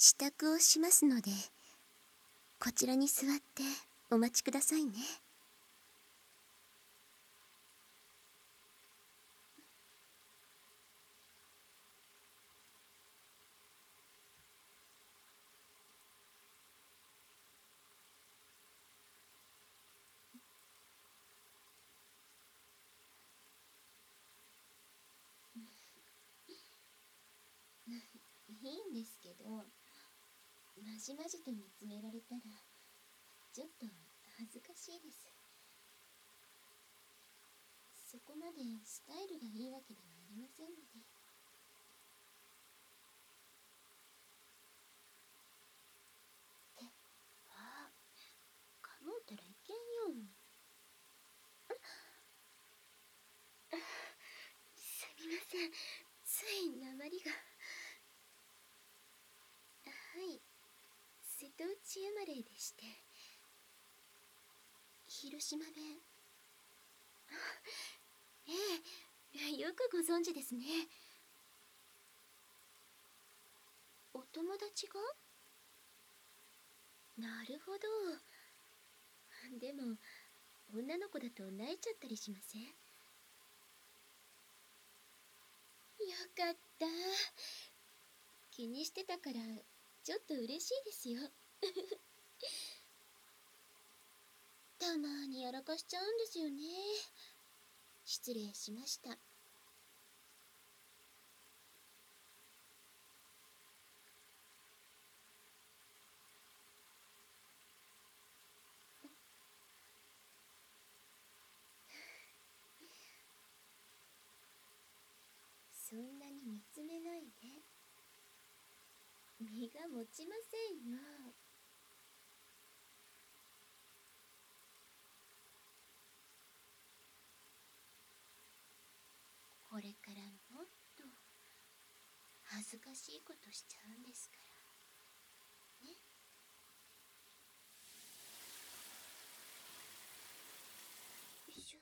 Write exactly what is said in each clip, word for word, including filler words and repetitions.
支度をしますので、こちらに座ってお待ちくださいね。いいんですけど、まじまじと見つめられたらちょっと恥ずかしいです。そこまでスタイルがいいわけではありませんので。ってあかのうたらいけんよ。すみません、つい鉛が。はい、瀬戸内生まれでして、広島弁。ええ、よくご存知ですね。お友達が？なるほど。でも女の子だと泣いちゃったりしません？よかった。気にしてたからちょっと嬉しいですよ。たまにやらかしちゃうんですよね。失礼しました。そんなに見つめないで。身が持ちませんよ。これからもっと恥ずかしいことしちゃうんですからね。よいしょ。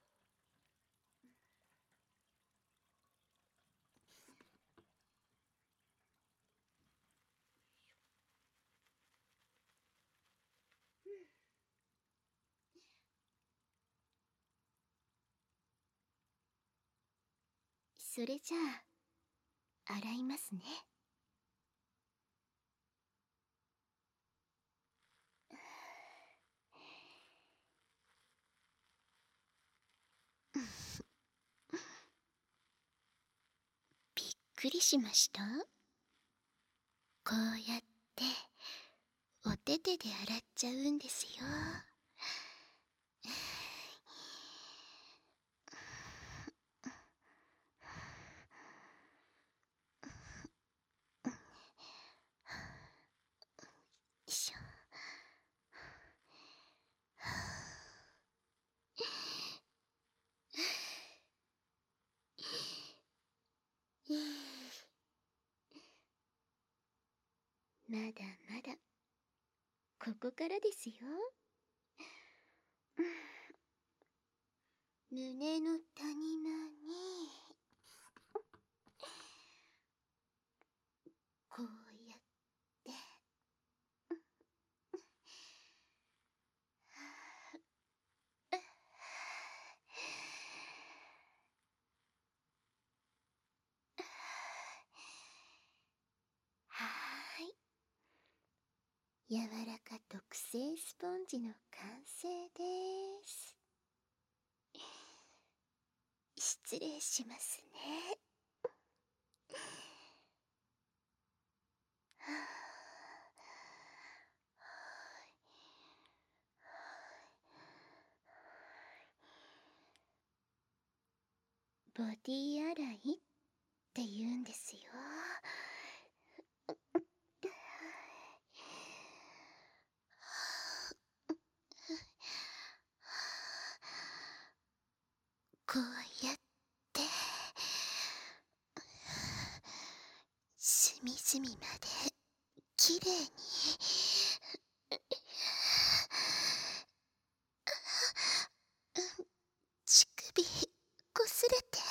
それじゃあ洗いますね。びっくりしました？こうやってお手手で洗っちゃうんですよ。よいしょ。まだまだここからですよ。胸の谷間にこうやってはーい、柔らか特製スポンジの完成です。失礼しますね。ボディ洗いって言うんですよ。こうやって隅々まできれいに乳首こすれて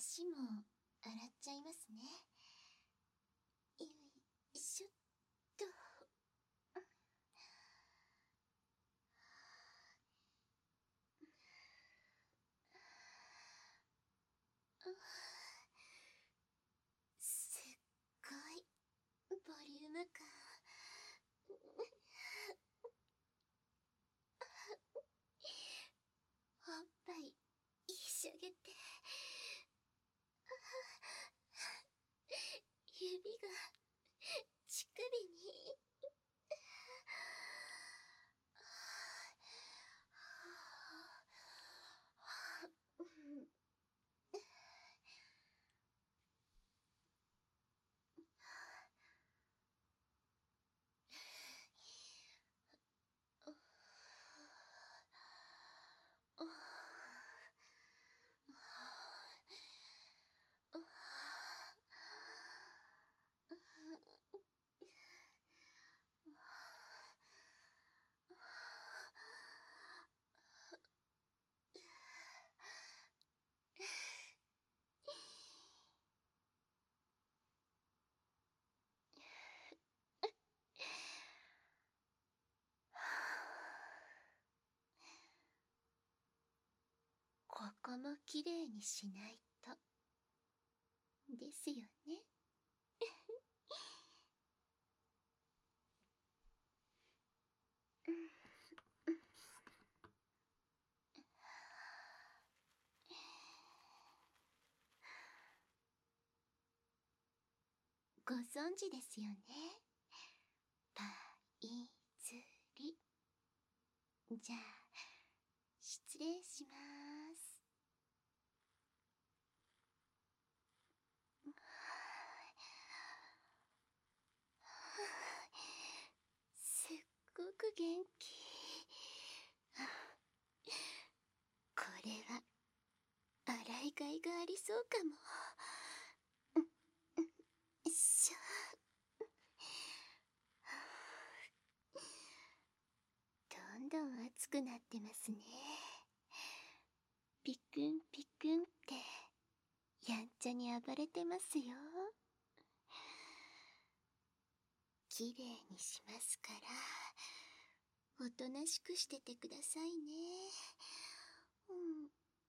足も洗っちゃいますね。よいしょっと。すっごいボリューム感。おっぱい一緒げて、指が乳首に。ここもきれいにしないと。ですよね。ご存知ですよね。パイズリ。じゃあ、失礼します。すっごく元気。これは洗いがいがありそうかも。よいしょ。どんどん熱くなってますね。ピクンピクンってやんちゃに暴れてますよ。きれいにしますから、おとなしくしててくださいね。うん。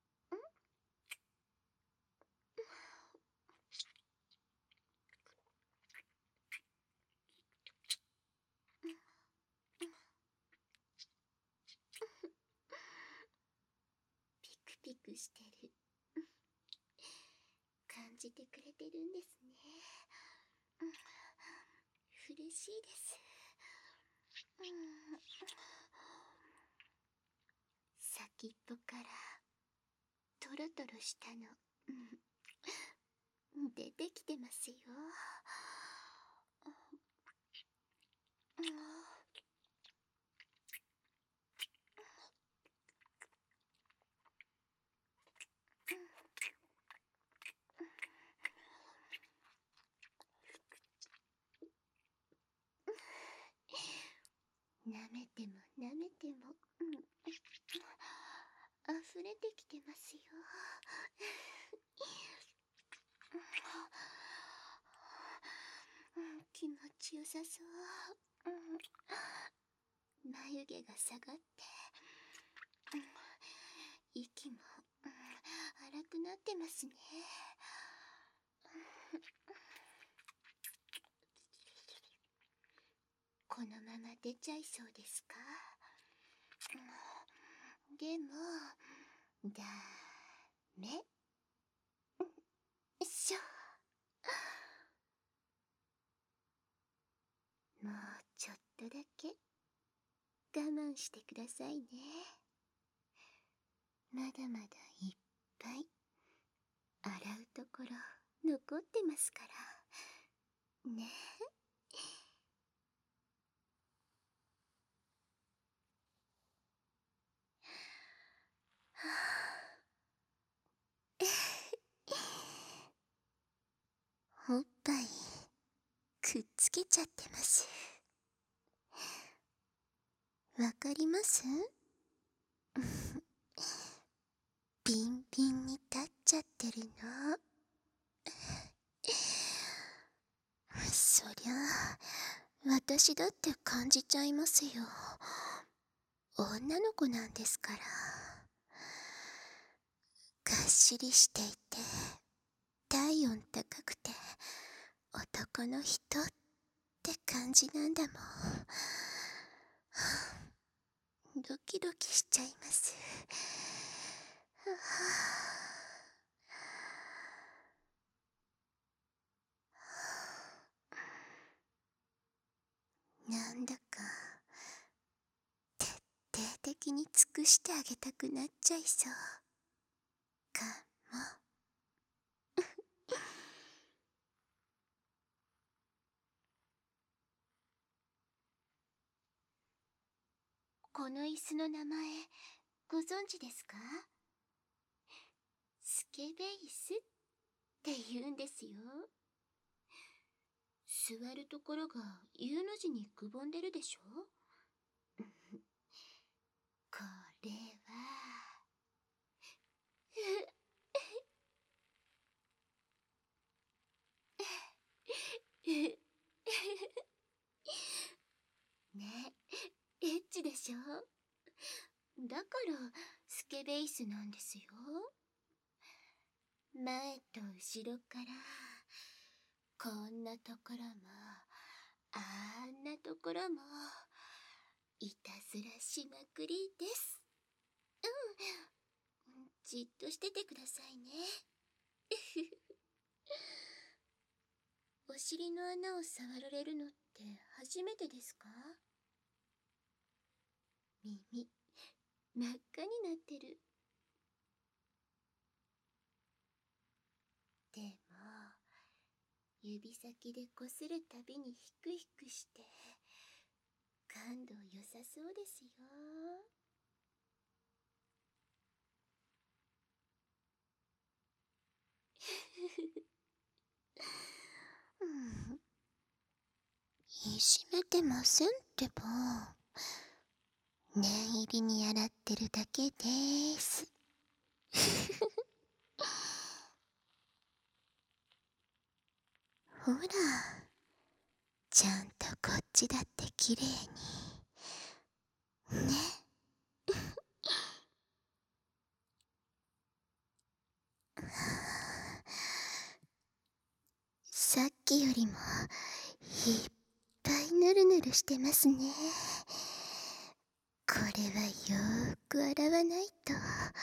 ピクピクしてる。感じてくれてるんですね。嬉しいです。うん、先っぽからトロトロしたの、うん、出てきてますよ。うん、舐めても舐めても、うん、溢れてきてますよ。うん、気持ちよさそう。うん、眉毛が下がって、うん、息も、うん、荒くなってますね。このまま出ちゃいそうですか？でも、ダメ。よいしょ。もうちょっとだけ我慢してくださいね。まだまだいっぱい洗うところ残ってますからね。おっぱいくっつけちゃってます。わかります？ビンビンに立っちゃってるの。 私だって感じちゃいますよ。女の子なんですから。がっしりしていて、体温高くて、男の人って感じなんだもん。ドキドキしちゃいます。なんだか徹底的に尽くしてあげたくなっちゃいそうかも。この椅子の名前ご存知ですか？スケベ椅子って言うんですよ。座るところが U の字にくぼんでるでしょ。これはね、エッチでしょ。だからスケベ椅子なんですよ。前と後ろからこんなところもあんなところもいたずらしまくりです。うん、じっとしててくださいね。お尻の穴を触られるのって初めてですか？耳真っ赤になってる。でも指先でこするたびにヒクヒクして感度良さそうですよ。うん、いじめてませんってば。念入りに洗ってるだけでーす。ほら、ちゃんとこっちだってきれいにね。さっきよりもいっぱいぬるぬるしてますね。これはよーく洗わないと。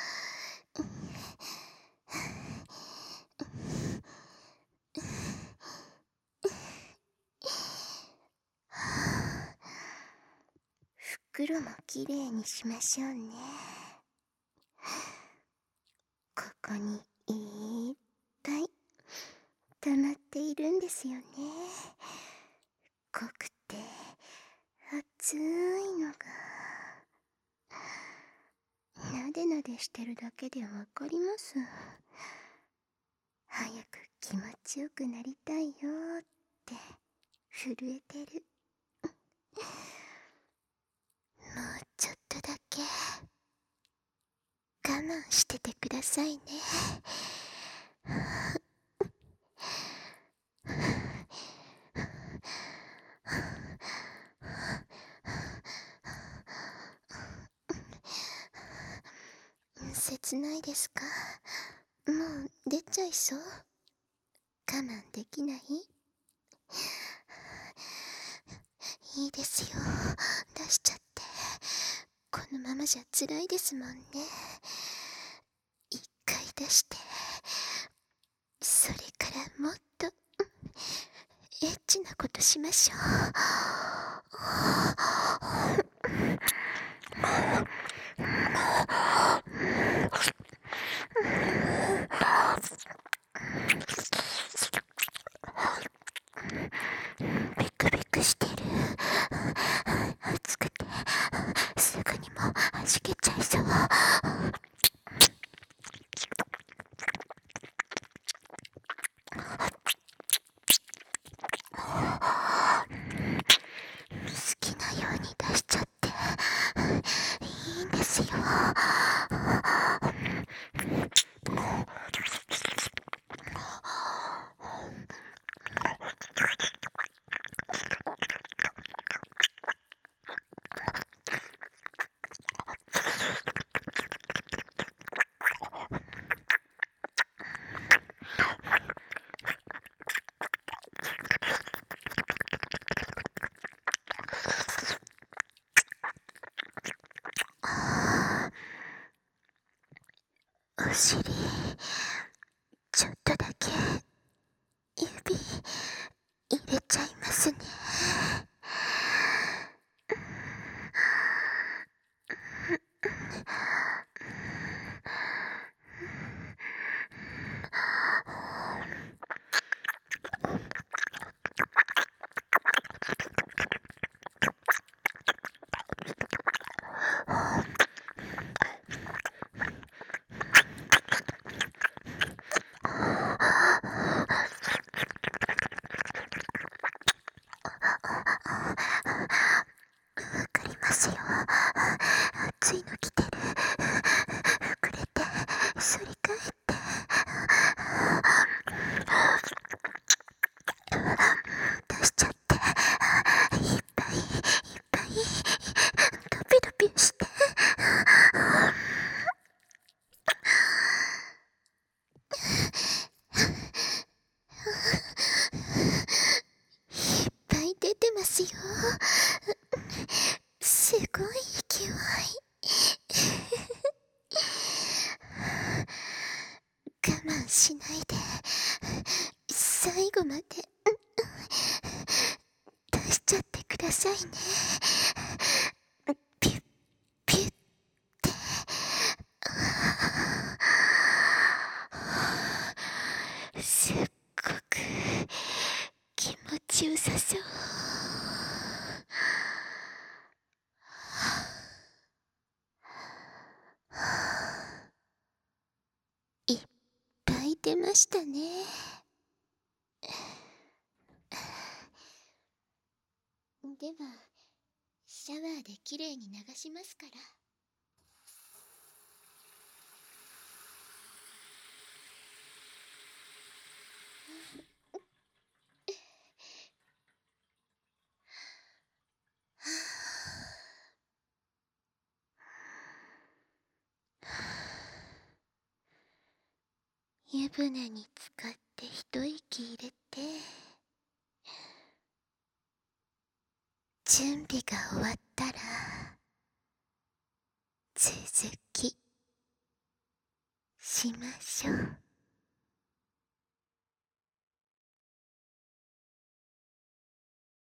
袋もきれいにしましょうね。ここにいっぱい溜まっているんですよね。濃くて熱いのがなでなでしてるだけでわかります。早く気持ちよくなりたいよーって震えてる。もうちょっとだけ我慢しててくださいね。切ないですか？もう出ちゃいそう？我慢できない？いいですよ、出しちゃって。このままじゃ辛いですもんね。一回出してそれからもっとエッチなことしましょう。ビクビクしてる。熱くてすぐにもはじけちゃいそう。好きなように出お尻ちょっとだけ指入れちゃいますね。わかりますよ。暑いの来てる。膨れて反り返って出しちゃって、いっぱいいっぱいドピドピして、いっぱい出てますよ。すごい勢い。我慢しないで最後まで出しちゃってくださいね。ピュッピュッって。すっごく気持ちよさそう。いっぱい出ましたね。ではシャワーできれいに流しますから。湯船に浸かって一息入れて、準備が終わったら続きしましょう。